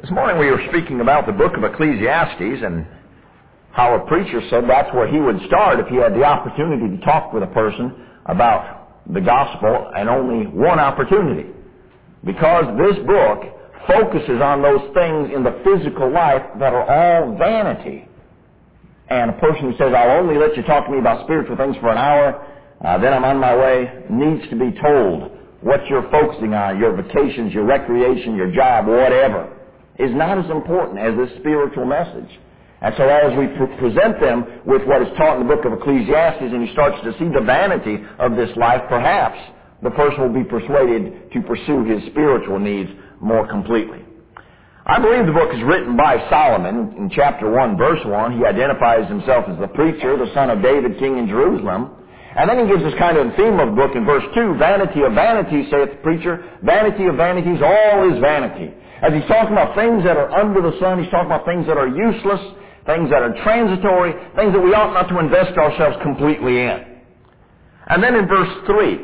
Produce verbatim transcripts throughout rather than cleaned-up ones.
This morning we were speaking about the book of Ecclesiastes and how a preacher said that's where he would start if he had the opportunity to talk with a person about the gospel, and only one opportunity. Because this book focuses on those things in the physical life that are all vanity. And a person who says, I'll only let you talk to me about spiritual things for an hour, uh, then I'm on my way, needs to be told what you're focusing on, your vacations, your recreation, your job, whatever, is not as important as this spiritual message. And so as we pre- present them with what is taught in the book of Ecclesiastes, and he starts to see the vanity of this life, perhaps the person will be persuaded to pursue his spiritual needs more completely. I believe the book is written by Solomon. In chapter one, verse one, he identifies himself as the preacher, the son of David, king in Jerusalem. And then he gives us kind of the theme of the book in verse two, vanity of vanities, saith the preacher, vanity of vanities, all is vanity. As he's talking about things that are under the sun, he's talking about things that are useless, things that are transitory, things that we ought not to invest ourselves completely in. And then in verse three,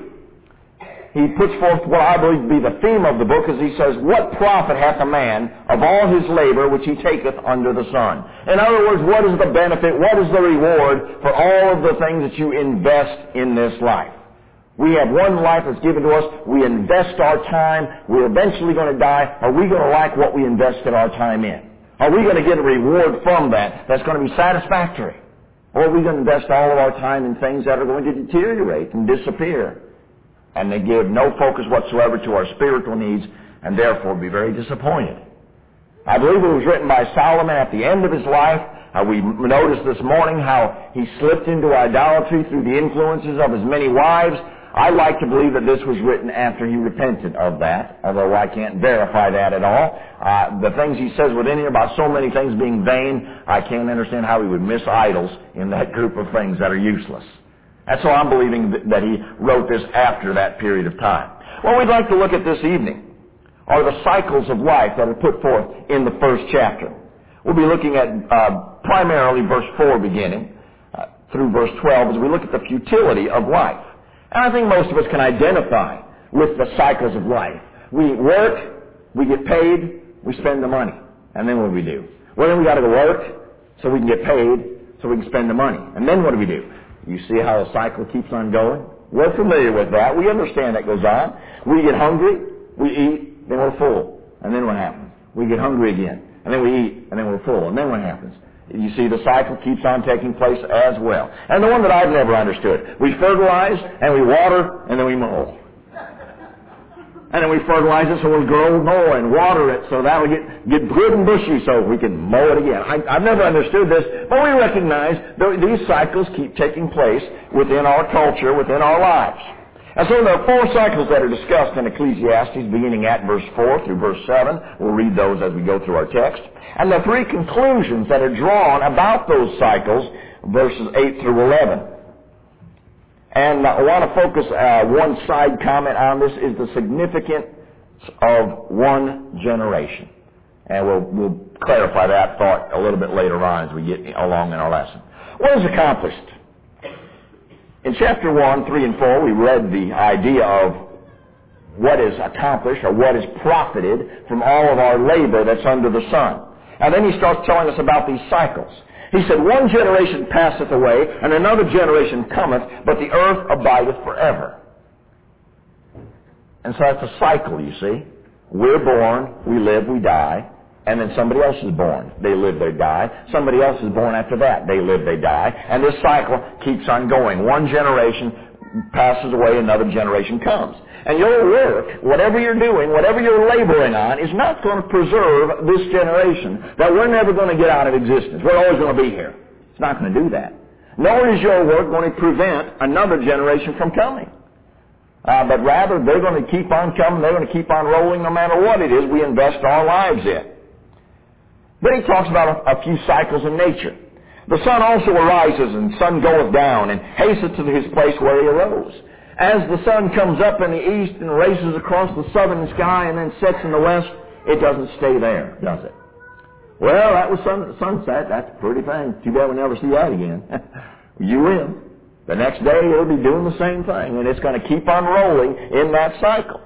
he puts forth what I believe to be the theme of the book, as he says, what profit hath a man of all his labor which he taketh under the sun? In other words, what is the benefit, what is the reward for all of the things that you invest in this life? We have one life that's given to us. We invest our time. We're eventually going to die. Are we going to like what we invested our time in? Are we going to get a reward from that that's going to be satisfactory? Or are we going to invest all of our time in things that are going to deteriorate and disappear? And they give no focus whatsoever to our spiritual needs, and therefore be very disappointed. I believe it was written by Solomon at the end of his life. Uh, we noticed this morning how he slipped into idolatry through the influences of his many wives. I like to believe that this was written after he repented of that, although I can't verify that at all. Uh, the things he says within here about so many things being vain, I can't understand how he would miss idols in that group of things that are useless. And so I'm believing that he wrote this after that period of time. What we'd like to look at this evening are the cycles of life that are put forth in the first chapter. We'll be looking at uh, primarily verse four beginning uh, through verse twelve as we look at the futility of life. And I think most of us can identify with the cycles of life. We work, we get paid, we spend the money. And then what do we do? Well, then we got to go work so we can get paid, so we can spend the money. And then what do we do? You see how the cycle keeps on going? We're familiar with that. We understand that goes on. We get hungry, we eat, then we're full. And then what happens? We get hungry again. And then we eat, and then we're full. And then what happens? You see, the cycle keeps on taking place as well. And the one that I've never understood. We fertilize, and we water, and then we mow. And then we fertilize it so we'll grow more and water it so that'll get, get good and bushy so we can mow it again. I, I've never understood this, but we recognize that these cycles keep taking place within our culture, within our lives. And so there are four cycles that are discussed in Ecclesiastes, beginning at verse four through verse seven. We'll read those as we go through our text. And the three conclusions that are drawn about those cycles, verses eight through eleven. And I want to focus uh, one side comment on this, is the significance of one generation. And we'll, we'll clarify that thought a little bit later on as we get along in our lesson. What is accomplished? In chapter one, three, and four, we read the idea of what is accomplished or what is profited from all of our labor that's under the sun. And then he starts telling us about these cycles. He said, one generation passeth away, and another generation cometh, but the earth abideth forever. And so that's a cycle, you see. We're born, we live, we die, and then somebody else is born. They live, they die. Somebody else is born after that. They live, they die. And this cycle keeps on going. One generation passes away, another generation comes. And your work, whatever you're doing, whatever you're laboring on, is not going to preserve this generation, that we're never going to get out of existence. We're always going to be here. It's not going to do that. Nor is your work going to prevent another generation from coming. Uh, but rather, they're going to keep on coming. They're going to keep on rolling no matter what it is we invest our lives in. Then he talks about a, a few cycles in nature. The sun also arises, and sun goeth down, and hasteth to his place where he arose. As the sun comes up in the east and races across the southern sky and then sets in the west, it doesn't stay there, does it? Well, that was sun, sunset. That's a pretty thing. Too bad we'll never see that again. You will. The next day, it'll be doing the same thing, and it's going to keep on rolling in that cycle.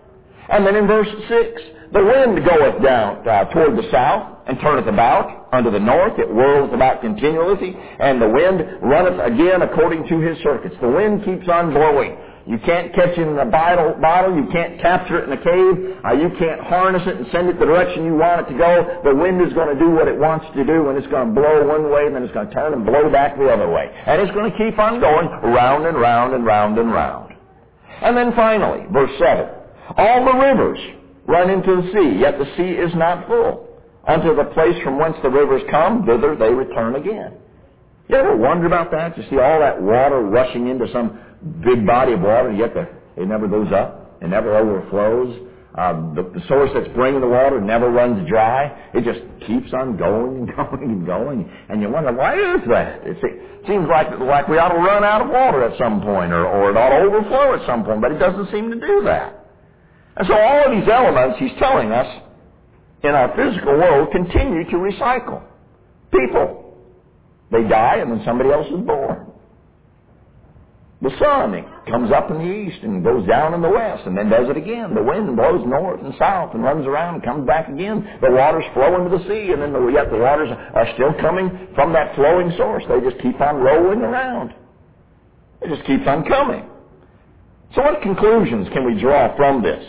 And then in verse six, the wind goeth down uh, toward the south, and turneth about unto the north. It whirleth about continually, and the wind runneth again according to his circuits. The wind keeps on blowing. You can't catch it in a bottle. bottle. You can't capture it in a cave. Uh, you can't harness it and send it the direction you want it to go. The wind is going to do what it wants to do, and it's going to blow one way, and then it's going to turn and blow back the other way. And it's going to keep on going round and round and round and round. And then finally, verse seven, all the rivers run into the sea, yet the sea is not full. Unto the place from whence the rivers come, thither they return again. You ever wonder about that? You see all that water rushing into some big body of water, yet the, it never goes up. It never overflows. Uh, the, the source that's bringing the water never runs dry. It just keeps on going and going and going. And you wonder, why is that? It seems like, like we ought to run out of water at some point, or, or it ought to overflow at some point, but it doesn't seem to do that. And so all of these elements, he's telling us, in our physical world, continue to recycle. People. They die, and then somebody else is born. The sun, it comes up in the east and goes down in the west, and then does it again. The wind blows north and south and runs around and comes back again. The waters flow into the sea, and then the, yet the waters are still coming from that flowing source. They just keep on rolling around. It just keeps on coming. So what conclusions can we draw from this?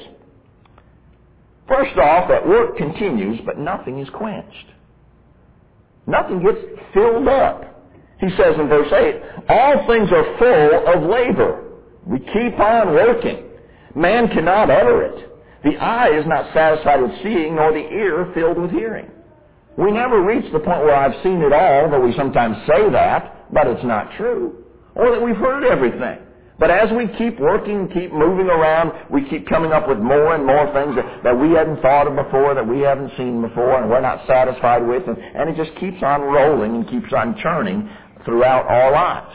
First off, that work continues, but nothing is quenched. Nothing gets filled up. He says in verse eight, all things are full of labor. We keep on working. Man cannot utter it. The eye is not satisfied with seeing, nor the ear filled with hearing. We never reach the point where I've seen it all, though we sometimes say that, but it's not true. Or that we've heard everything. But as we keep working, keep moving around, we keep coming up with more and more things that, that we hadn't thought of before, that we haven't seen before, and we're not satisfied with, and, and it just keeps on rolling and keeps on churning throughout our lives.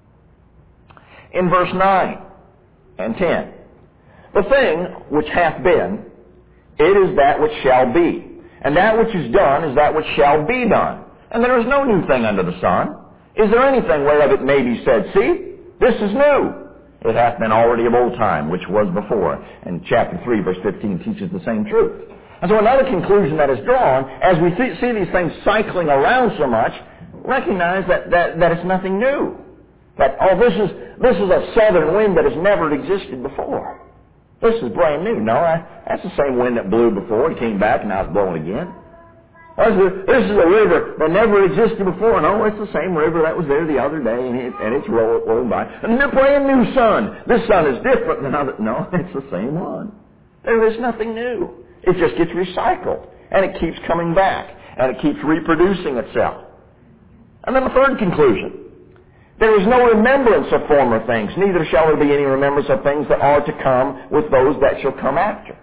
In verse nine and ten, the thing which hath been, it is that which shall be. And that which is done is that which shall be done. And there is no new thing under the sun. Is there anything whereof it may be said, see, this is new? It hath been already of old time, which was before. And chapter three, verse fifteen teaches the same truth. And so another conclusion that is drawn, as we th- see these things cycling around so much, recognize that, that, that it's nothing new. That, oh, this is, this is a southern wind that has never existed before. This is brand new. No, I, that's the same wind that blew before. It came back and now it's blowing again. This is, this is a river that never existed before. No, it's the same river that was there the other day, and, it, and it's roll, rolling by. And a brand new sun. This sun is different than other. No, it's the same one. There is nothing new. It just gets recycled, and it keeps coming back, and it keeps reproducing itself. And then the third conclusion. There is no remembrance of former things, neither shall there be any remembrance of things that are to come with those that shall come after.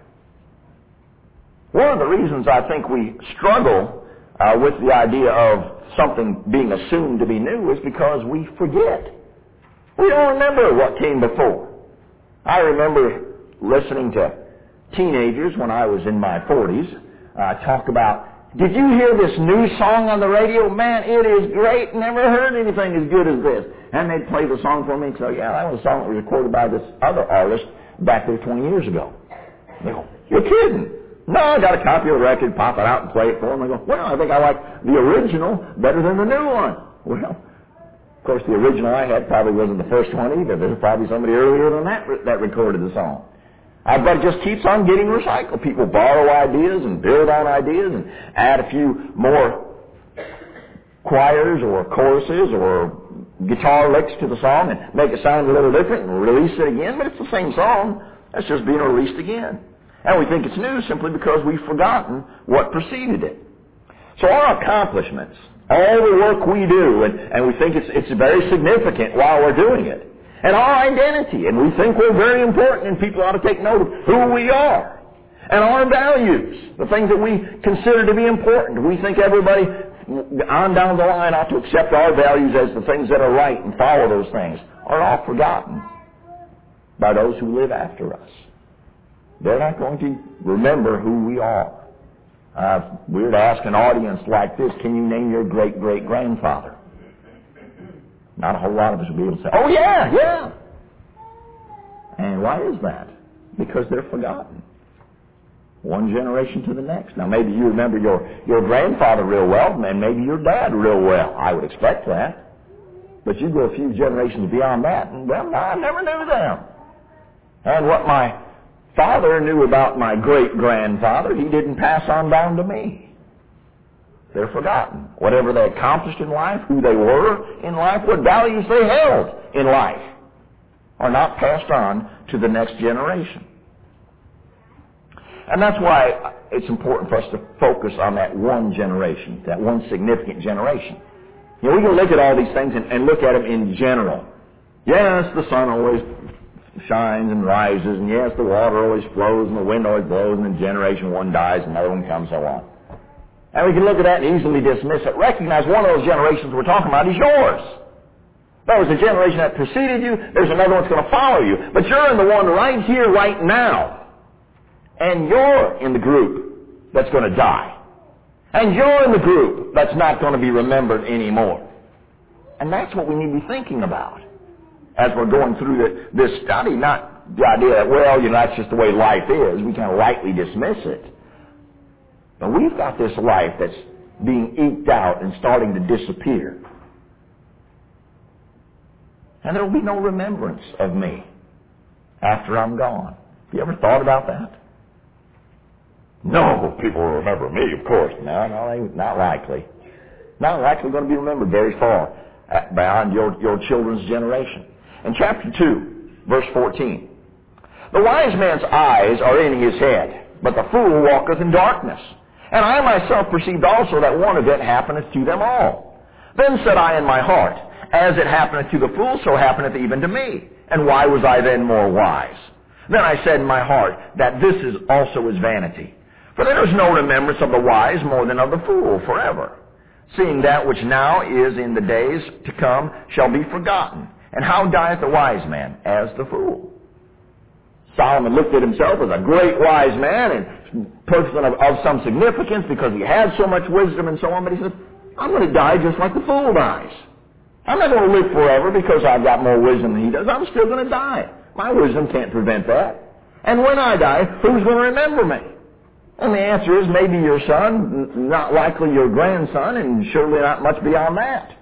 One of the reasons I think we struggle uh, with the idea of something being assumed to be new is because we forget. We don't remember what came before. I remember listening to teenagers when I was in my forties uh, talk about, did you hear this new song on the radio? Man, it is great. Never heard anything as good as this. And they'd play the song for me and say, yeah, that was a song that was recorded by this other artist back there twenty years ago. They go, you're kidding. No, I got a copy of the record, pop it out and play it for them. I go, well, I think I like the original better than the new one. Well, of course, the original I had probably wasn't the first one either. There's probably somebody earlier than that that recorded the song. Uh, but it just keeps on getting recycled. People borrow ideas and build on ideas and add a few more choirs or choruses or guitar licks to the song and make it sound a little different and release it again. But it's the same song. That's just being released again. And we think it's new simply because we've forgotten what preceded it. So our accomplishments, all the work we do, and, and we think it's, it's very significant while we're doing it, and our identity, and we think we're very important, and people ought to take note of who we are, and our values, the things that we consider to be important. We think everybody on down the line ought to accept our values as the things that are right and follow those things, are all forgotten by those who live after us. They're not going to remember who we are. Uh, we were to ask an audience like this, can you name your great-great-grandfather? Not a whole lot of us will be able to say, oh, yeah, yeah. And why is that? Because they're forgotten. One generation to the next. Now, maybe you remember your, your grandfather real well, and maybe your dad real well. I would expect that. But you go a few generations beyond that, and, well, I never knew them. And what my father knew about my great-grandfather, he didn't pass on down to me. They're forgotten. Whatever they accomplished in life, who they were in life, what values they held in life, are not passed on to the next generation. And that's why it's important for us to focus on that one generation, that one significant generation. You know, we can look at all these things and, and look at them in general. Yes, the sun always shines and rises, and yes, the water always flows, and the wind always blows, and in generation one dies, another one comes, so on. And we can look at that and easily dismiss it. Recognize one of those generations we're talking about is yours. There was a generation that preceded you. There's another one that's going to follow you. But you're in the one right here, right now. And you're in the group that's going to die. And you're in the group that's not going to be remembered anymore. And that's what we need to be thinking about as we're going through the, this study. Not the idea that, well, you know, that's just the way life is. We kind of lightly dismiss it. But we've got this life that's being eked out and starting to disappear. And there will be no remembrance of me after I'm gone. Have you ever thought about that? No, people will remember me, of course. No, no, not likely. Not likely going to be remembered very far beyond your, your children's generation. In chapter two, verse fourteen, the wise man's eyes are in his head, but the fool walketh in darkness. And I myself perceived also that one event happeneth to them all. Then said I in my heart, as it happeneth to the fool, so happeneth even to me. And why was I then more wise? Then I said in my heart, that this is also is vanity. For there is no remembrance of the wise more than of the fool forever. Seeing that which now is in the days to come shall be forgotten. And how dieth the wise man? As the fool. Solomon looked at himself as a great wise man and person of, of some significance because he had so much wisdom and so on. But he said, I'm going to die just like the fool dies. I'm not going to live forever because I've got more wisdom than he does. I'm still going to die. My wisdom can't prevent that. And when I die, who's going to remember me? And the answer is maybe your son, not likely your grandson, and surely not much beyond that,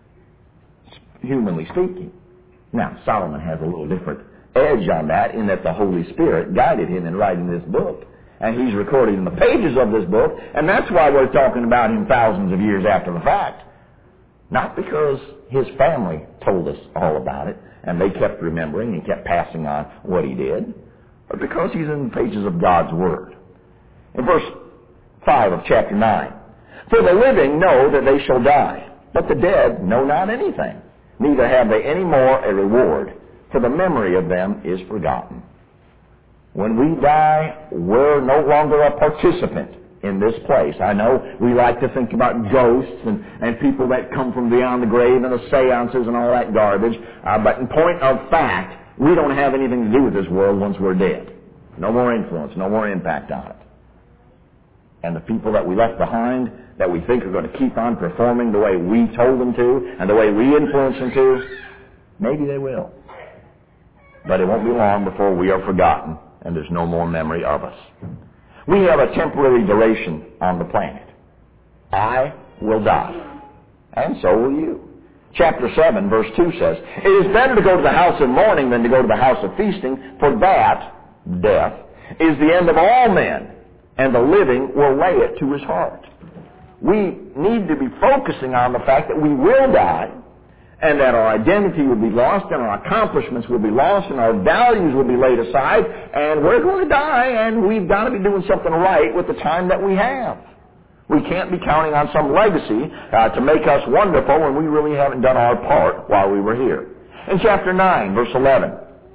humanly speaking. Now, Solomon has a little different edge on that in that the Holy Spirit guided him in writing this book. And he's recorded in the pages of this book, and that's why we're talking about him thousands of years after the fact. Not because his family told us all about it, and they kept remembering and kept passing on what he did, but because he's in the pages of God's Word. In verse five of chapter nine, for the living know that they shall die, but the dead know not anything, neither have they any more a reward, for the memory of them is forgotten. When we die, we're no longer a participant in this place. I know we like to think about ghosts and, and people that come from beyond the grave and the seances and all that garbage, uh, but in point of fact, we don't have anything to do with this world once we're dead. No more influence, no more impact on it. And the people that we left behind that we think are going to keep on performing the way we told them to and the way we influenced them to, maybe they will. But it won't be long before we are forgotten and there's no more memory of us. We have a temporary duration on the planet. I will die, and so will you. Chapter seven, verse two says, it is better to go to the house of mourning than to go to the house of feasting, for that, death, is the end of all men, and the living will lay it to his heart. We need to be focusing on the fact that we will die, and that our identity will be lost, and our accomplishments will be lost, and our values will be laid aside, and we're going to die, and we've got to be doing something right with the time that we have. We can't be counting on some legacy uh, to make us wonderful when we really haven't done our part while we were here. In chapter nine, verse eleven,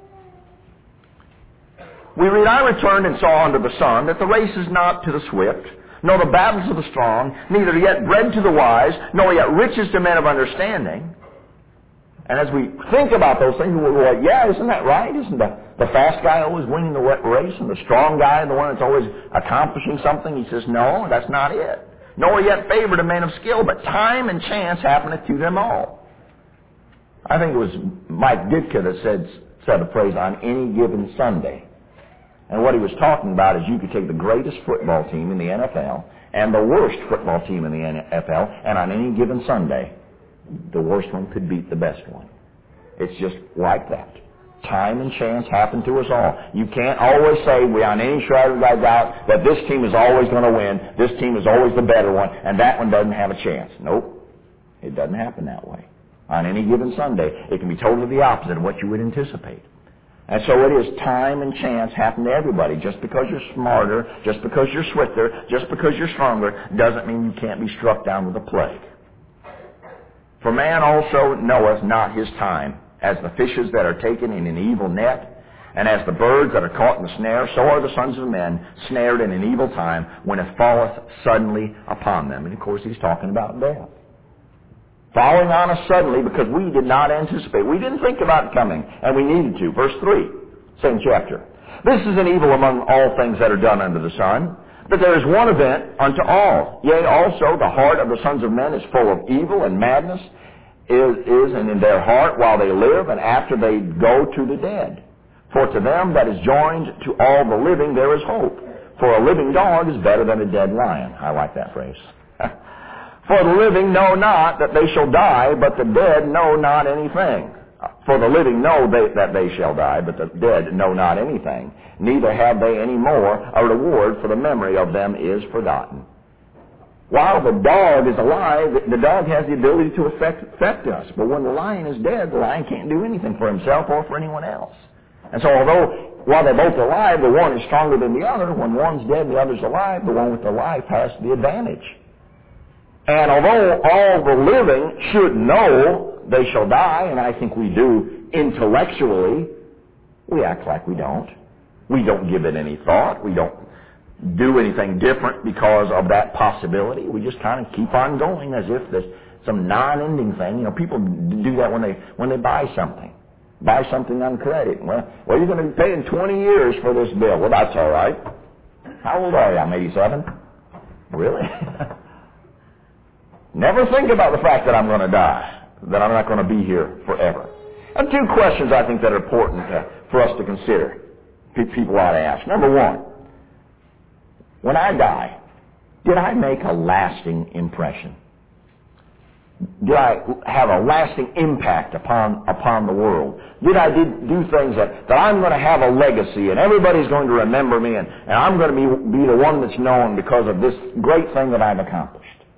we read, I returned and saw under the sun that the race is not to the swift, nor the battles of the strong, neither yet bread to the wise, nor yet riches to men of understanding. And as we think about those things, we're like, yeah, isn't that right? Isn't the, the fast guy always winning the race, and the strong guy the one that's always accomplishing something? He says, no, that's not it. Nor yet favor to men of skill, but time and chance happeneth to them all. I think it was Mike Ditka that said, said a phrase, on any given Sunday. And what he was talking about is you could take the greatest football team in the N F L and the worst football team in the N F L, and on any given Sunday, the worst one could beat the best one. It's just like that. Time and chance happen to us all. You can't always say, without any shadow of doubt, that this team is always going to win, this team is always the better one, and that one doesn't have a chance. Nope. It doesn't happen that way. On any given Sunday, it can be totally the opposite of what you would anticipate. And so it is time and chance happen to everybody. Just because you're smarter, just because you're swifter, just because you're stronger, doesn't mean you can't be struck down with a plague. For man also knoweth not his time, as the fishes that are taken in an evil net, and as the birds that are caught in the snare, so are the sons of men snared in an evil time, when it falleth suddenly upon them. And of course he's talking about death. Falling on us suddenly because we did not anticipate. We didn't think about it coming, and we needed to. Verse three, same chapter. This is an evil among all things that are done under the sun, but there is one event unto all. Yea, also the heart of the sons of men is full of evil and madness, is, is and in their heart while they live, and after they go to the dead. For to them that is joined to all the living there is hope. For a living dog is better than a dead lion. I like that phrase. For the living know not that they shall die, but the dead know not anything. For the living know they, that they shall die, but the dead know not anything. Neither have they any more a reward, for the memory of them is forgotten. While the dog is alive, the dog has the ability to affect, affect us. But when the lion is dead, the lion can't do anything for himself or for anyone else. And so although, while they're both alive, the one is stronger than the other, when one's dead and the other's alive, the one with the life has the advantage. And although all the living should know they shall die, and I think we do intellectually, we act like we don't. We don't give it any thought. We don't do anything different because of that possibility. We just kind of keep on going as if there's some non-ending thing. You know, people do that when they when they buy something. Buy something on credit. Well, well, you're going to be paying twenty years for this bill. Well, that's all right. How old are you? I'm eighty-seven. Really? Never think about the fact that I'm going to die, that I'm not going to be here forever. And two questions I think that are important uh, for us to consider. People ought to ask. Number one, when I die, did I make a lasting impression? Did I have a lasting impact upon upon the world? Did I did, do things that, that I'm going to have a legacy and everybody's going to remember me and, and I'm going to be, be the one that's known because of this great thing that I've accomplished?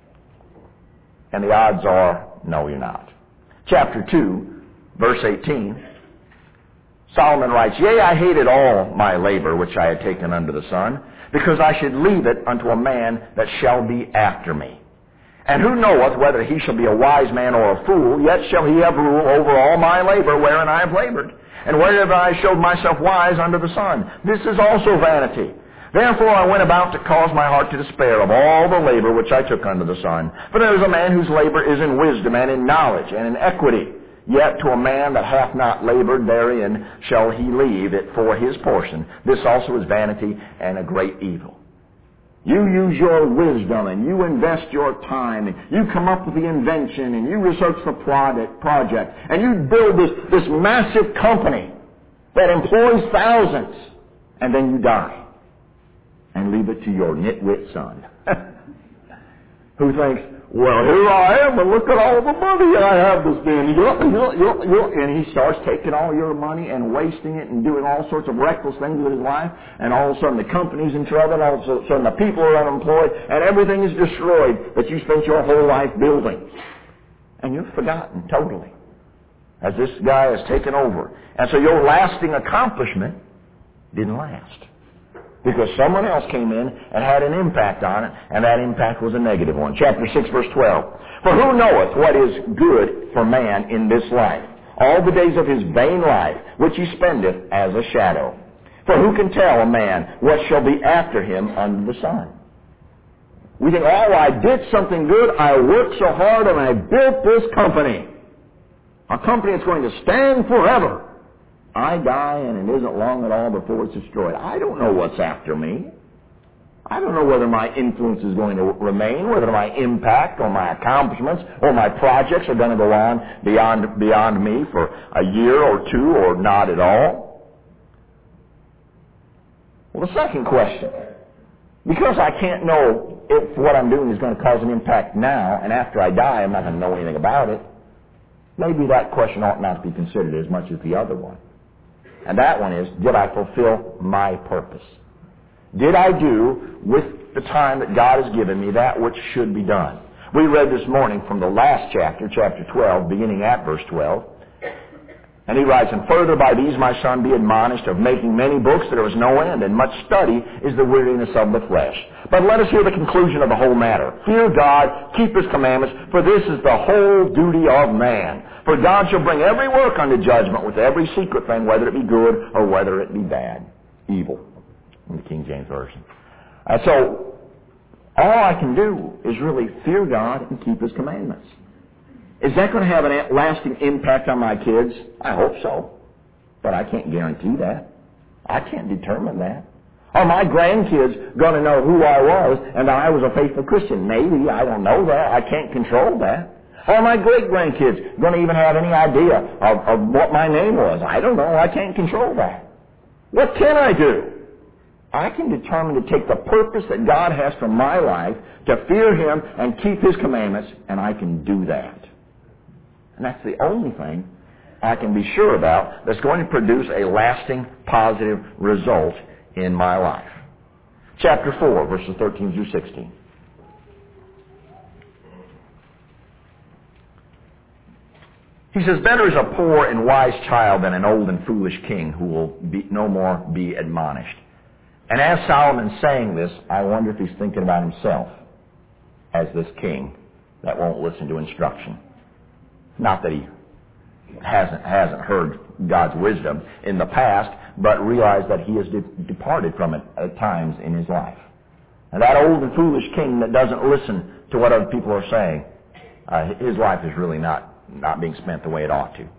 And the odds are, no, you're not. Chapter two, verse eighteen, Solomon writes, Yea, I hated all my labor which I had taken under the sun, because I should leave it unto a man that shall be after me. And who knoweth whether he shall be a wise man or a fool, yet shall he have rule over all my labor wherein I have labored, and wherever I showed myself wise under the sun. This is also vanity. Therefore I went about to cause my heart to despair of all the labor which I took under the sun. For there is a man whose labor is in wisdom and in knowledge and in equity. Yet to a man that hath not labored therein shall he leave it for his portion. This also is vanity and a great evil. You use your wisdom and you invest your time and you come up with the invention and you research the product, project and you build this, this massive company that employs thousands, and then you die and leave it to your nitwit son who thinks, well, here I am, and look at all the money I have to spend. And he starts taking all your money and wasting it and doing all sorts of reckless things with his life, and all of a sudden the company's in trouble, and all of a sudden the people are unemployed, and everything is destroyed that you spent your whole life building. And you're forgotten totally as this guy has taken over. And so your lasting accomplishment didn't last, because someone else came in and had an impact on it, and that impact was a negative one. Chapter six, verse twelve. For who knoweth what is good for man in this life, all the days of his vain life, which he spendeth as a shadow? For who can tell a man what shall be after him under the sun? We think, oh, I did something good, I worked so hard, and I built this company. A company that's going to stand forever. I die, and it isn't long at all before it's destroyed. I don't know what's after me. I don't know whether my influence is going to remain, whether my impact or my accomplishments or my projects are going to go on beyond, beyond me for a year or two or not at all. Well, the second question, because I can't know if what I'm doing is going to cause an impact now, and after I die I'm not going to know anything about it, maybe that question ought not to be considered as much as the other one. And that one is, did I fulfill my purpose? Did I do with the time that God has given me that which should be done? We read this morning from the last chapter, chapter twelve, beginning at verse twelve. And he writes, and further by these, my son, be admonished of making many books, that there is no end, and much study is the weariness of the flesh. But let us hear the conclusion of the whole matter. Fear God, keep His commandments, for this is the whole duty of man. For God shall bring every work unto judgment with every secret thing, whether it be good or whether it be bad, evil, in the King James Version. And so, all I can do is really fear God and keep His commandments. Is that going to have a lasting impact on my kids? I hope so. But I can't guarantee that. I can't determine that. Are my grandkids going to know who I was and that I was a faithful Christian? Maybe. I don't know that. I can't control that. Are my great-grandkids going to even have any idea of, of what my name was? I don't know. I can't control that. What can I do? I can determine to take the purpose that God has for my life, to fear Him and keep His commandments, and I can do that. And that's the only thing I can be sure about that's going to produce a lasting, positive result in my life. Chapter four, verses thirteen through sixteen. He says, better is a poor and wise child than an old and foolish king who will be, no more be admonished. And as Solomon's saying this, I wonder if he's thinking about himself as this king that won't listen to instruction. Not that he hasn't hasn't heard God's wisdom in the past, but realized that he has de- departed from it at times in his life. And that old and foolish king that doesn't listen to what other people are saying, uh, his life is really not, not being spent the way it ought to.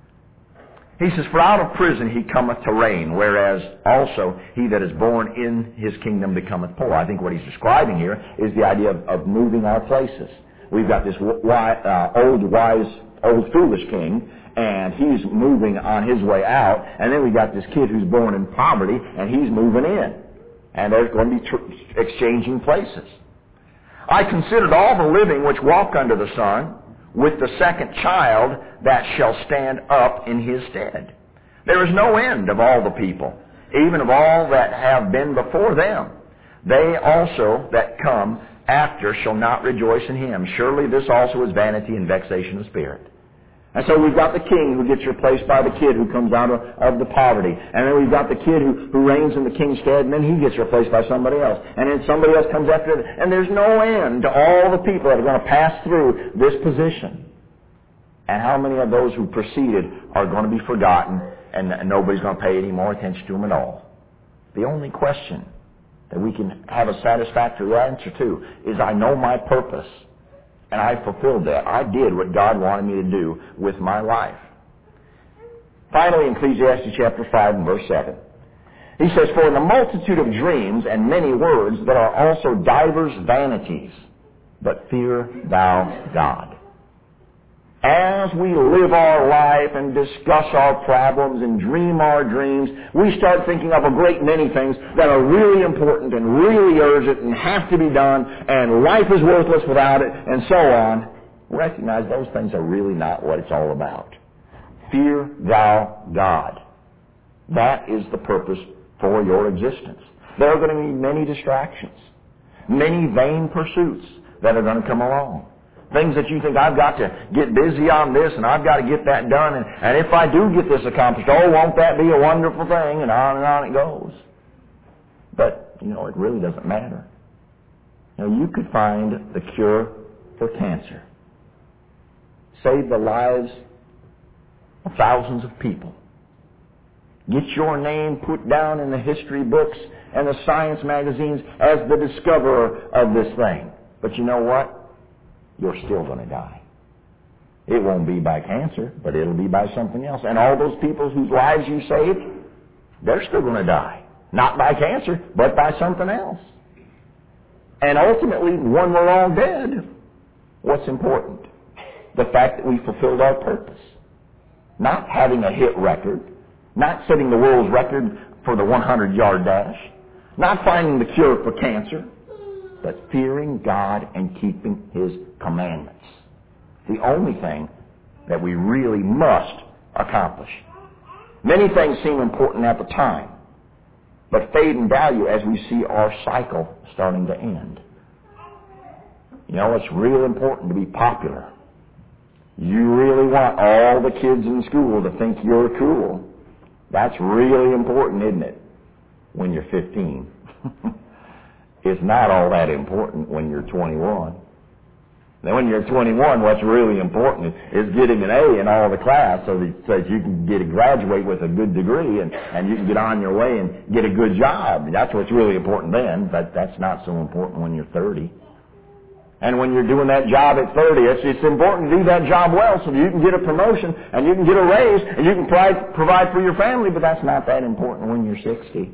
He says, for out of prison he cometh to reign, whereas also he that is born in his kingdom becometh poor. I think what he's describing here is the idea of, of moving our places. We've got this uh, old, wise, old, foolish king, and he's moving on his way out. And then we've got this kid who's born in poverty, and he's moving in. And there's going to be tr- exchanging places. I considered all the living which walk under the sun, with the second child that shall stand up in his stead. There is no end of all the people, even of all that have been before them. They also that come after shall not rejoice in him. Surely this also is vanity and vexation of spirit. And so we've got the king who gets replaced by the kid who comes out of, of the poverty. And then we've got the kid who, who reigns in the king's stead, and then he gets replaced by somebody else. And then somebody else comes after it. And there's no end to all the people that are going to pass through this position. And how many of those who preceded are going to be forgotten, and, and nobody's going to pay any more attention to them at all? The only question that we can have a satisfactory answer to is, I know my purpose, and I fulfilled that. I did what God wanted me to do with my life. Finally, in Ecclesiastes chapter five and verse seven, he says, for in the multitude of dreams and many words there are also divers vanities, but fear thou God. As we live our life and discuss our problems and dream our dreams, we start thinking of a great many things that are really important and really urgent and have to be done, and life is worthless without it, and so on. Recognize those things are really not what it's all about. Fear thou God. That is the purpose for your existence. There are going to be many distractions, many vain pursuits that are going to come along. Things that you think, I've got to get busy on this, and I've got to get that done, and, and if I do get this accomplished, oh, won't that be a wonderful thing? And on and on it goes. But, you know, it really doesn't matter. Now, you could find the cure for cancer. Save the lives of thousands of people. Get your name put down in the history books and the science magazines as the discoverer of this thing. But you know what? You're still going to die. It won't be by cancer, but it'll be by something else. And all those people whose lives you saved, they're still going to die. Not by cancer, but by something else. And ultimately, when we're all dead, what's important? The fact that we fulfilled our purpose. Not having a hit record, not setting the world's record for the hundred-yard dash, Not finding the cure for cancer, but fearing God and keeping His commandments. The only thing that we really must accomplish. Many things seem important at the time, but fade in value as we see our cycle starting to end. You know, it's real important to be popular. You really want all the kids in school to think you're cool. That's really important, isn't it? When you're fifteen. It's not all that important when you're twenty-one. Then when you're twenty-one, what's really important is getting an A in all the class so that, so that you can get a graduate with a good degree and, and you can get on your way and get a good job. That's what's really important then, but that's not so important when you're thirty. And when you're doing that job at thirty, it's, it's important to do that job well so that you can get a promotion and you can get a raise and you can provide, provide for your family, but that's not that important when you're sixty.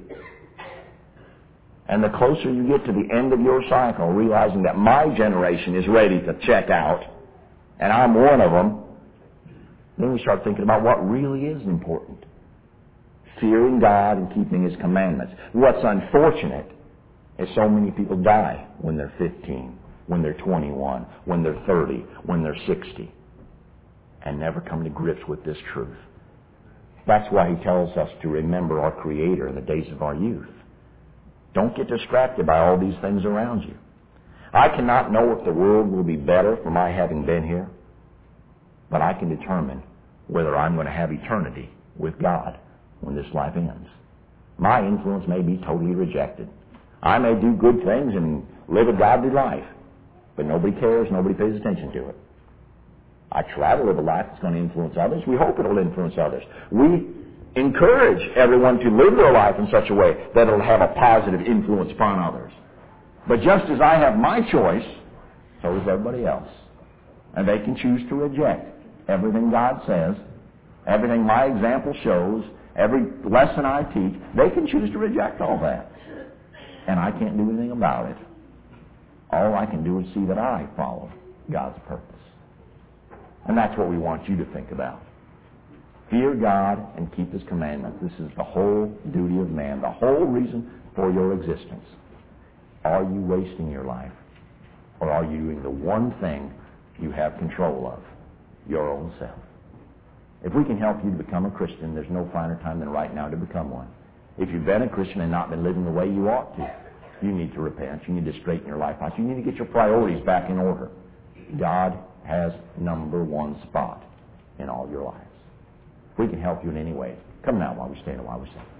And the closer you get to the end of your cycle, realizing that my generation is ready to check out, and I'm one of them, then we start thinking about what really is important. Fearing God and keeping His commandments. What's unfortunate is so many people die when they're fifteen, when they're twenty-one, when they're thirty, when they're sixty, and never come to grips with this truth. That's why He tells us to remember our Creator in the days of our youth. Don't get distracted by all these things around you. I cannot know if the world will be better for my having been here, but I can determine whether I'm going to have eternity with God when this life ends. My influence may be totally rejected. I may do good things and live a godly life, but nobody cares, nobody pays attention to it. I try to live a life that's going to influence others. We hope it'll influence others. We encourage everyone to live their life in such a way that it'll have a positive influence upon others. But just as I have my choice, so does everybody else. And they can choose to reject everything God says, everything my example shows, every lesson I teach. They can choose to reject all that. And I can't do anything about it. All I can do is see that I follow God's purpose. And that's what we want you to think about. Fear God and keep His commandments. This is the whole duty of man, the whole reason for your existence. Are you wasting your life? Or are you doing the one thing you have control of? Your own self. If we can help you to become a Christian, there's no finer time than right now to become one. If you've been a Christian and not been living the way you ought to, you need to repent. You need to straighten your life out. You need to get your priorities back in order. God has number one spot in all your lives. We can help you in any way. Come now while we stand and while we sing.